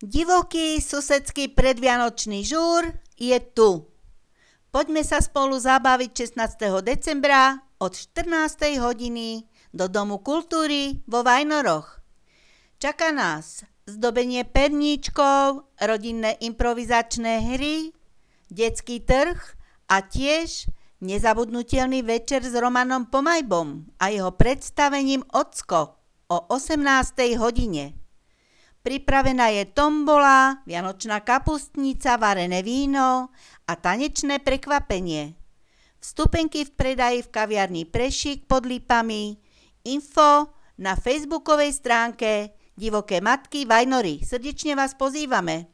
Divoký susedský predvianočný žúr je tu. Poďme sa spolu zabaviť 16. decembra od 14. hodiny do Domu kultúry vo Vajnoroch. Čaká nás zdobenie perníčkov, rodinné improvizačné hry, detský trh a tiež nezabudnutelný večer s Romanom Pomajbom a jeho predstavením Ocko o 18. hodine. Pripravená je tombola, vianočná kapustnica, varené víno a tanečné prekvapenie. Vstupenky v predaji v kaviarni Prešík pod Lípami. Info na facebookovej stránke Divoké matky Vajnory. Srdečne vás pozývame.